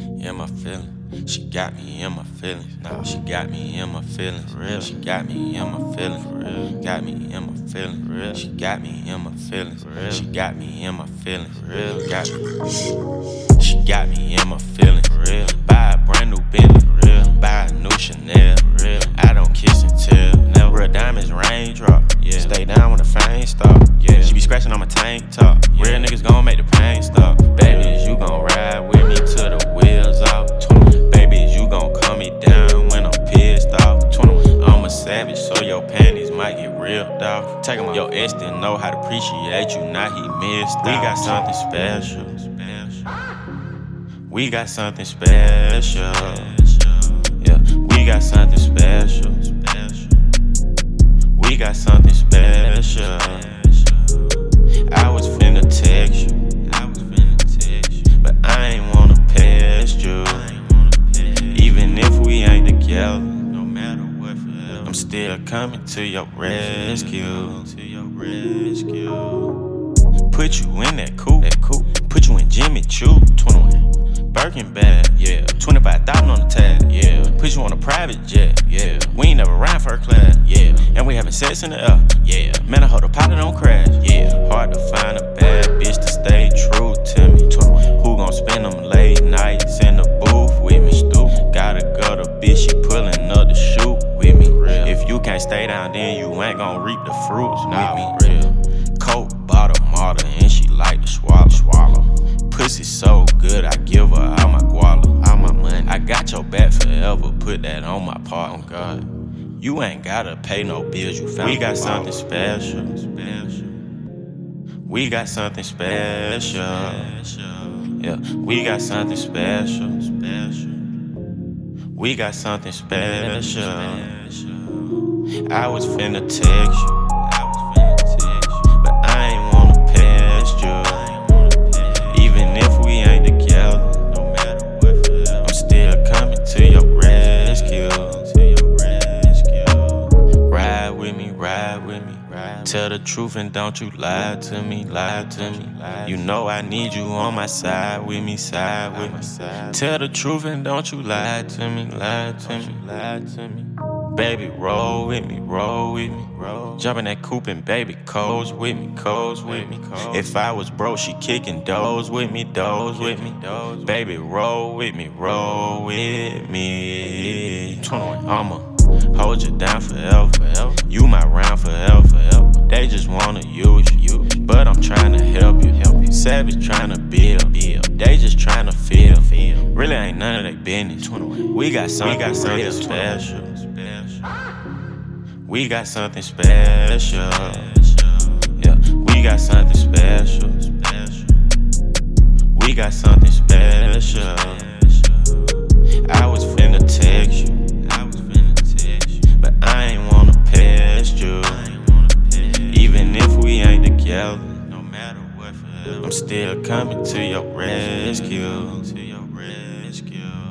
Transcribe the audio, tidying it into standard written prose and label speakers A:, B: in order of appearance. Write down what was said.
A: in my feelings. She got me in my feelings. Nah, she got me in my feelings. Real. She got me in my feelings. Real. Got me in my feelings. Real. She got me in my feelings. Real. She got me in my feelings. Real. Got me. She got me in my feelings. Real. Buy a brand new Bentley. Real. Buy a new Chanel. Real. I don't kiss and tell. Never a diamonds raindrop. Yeah. Stay down when the fame stop. Yeah. She be scratching on my tank top. Yeah. Real niggas gon' make the pain stop. Baby, is you gon' ride with me till the wheels off? 21. Baby, is you gon' calm me down when I'm pissed off? 21. I'm a savage, so your panties might get ripped off. Take 'em off. Your ex didn't know how to appreciate you, now he missed out. We got something special. We got something special. Yeah, we got something special. We got something special. I was finna text you, but I ain't wanna past you. Even if we ain't together, no matter what, forever, I'm still coming to your rescue. Put you in that coupe, put you in Jimmy Choo. 21. Birkin bag, yeah. 25,000 on the tag, yeah. Put you on a private jet, yeah. We ain't never ride first class, yeah. And we having sex in the air, yeah. Man, I hope the pilot don't crash, yeah. Hard to find a bad bitch to stay true to me. 21. Who gon' spend them late nights in the booth with me? Gotta go to bitch, she pulling up the shoot with me. Real. If you can't stay down, then you ain't gon' reap the fruits with me. Real. Coke bottle martyr, and she like to swallow. Pussy so good, I give her all my guala, all my money. I got your back forever, put that on my part. Oh God, you ain't gotta pay no bills. You found. We got something special. We got something special. Yeah, we got something special. We got something special. I was finna text you, but I ain't wanna past you. Even if we ain't together, no matter what, forever, I'm still coming to your rescue. Ride with me, ride with me. Tell the truth and don't you lie to me, lie to me. You know I need you on my side with me, side with me. Tell the truth and don't you lie to me, lie to me, lie to me. Baby, roll with me, roll with me. Jump in that coupe and baby, codes with me, codes with me. If I was broke, she kicking doors with me, doors with me. Baby, roll with me, roll with me. 21. I'ma hold you down forever. You my round forever. They just wanna use you, but I'm tryna help you. Savage tryna build. They just tryna feel. Really ain't none of their business. We got something special. We got something special. Yeah, we got something special. We got something special. I was finna text you, but I ain't wanna past you. Even if we ain't together, no matter what, forever, I'm still coming to your rescue.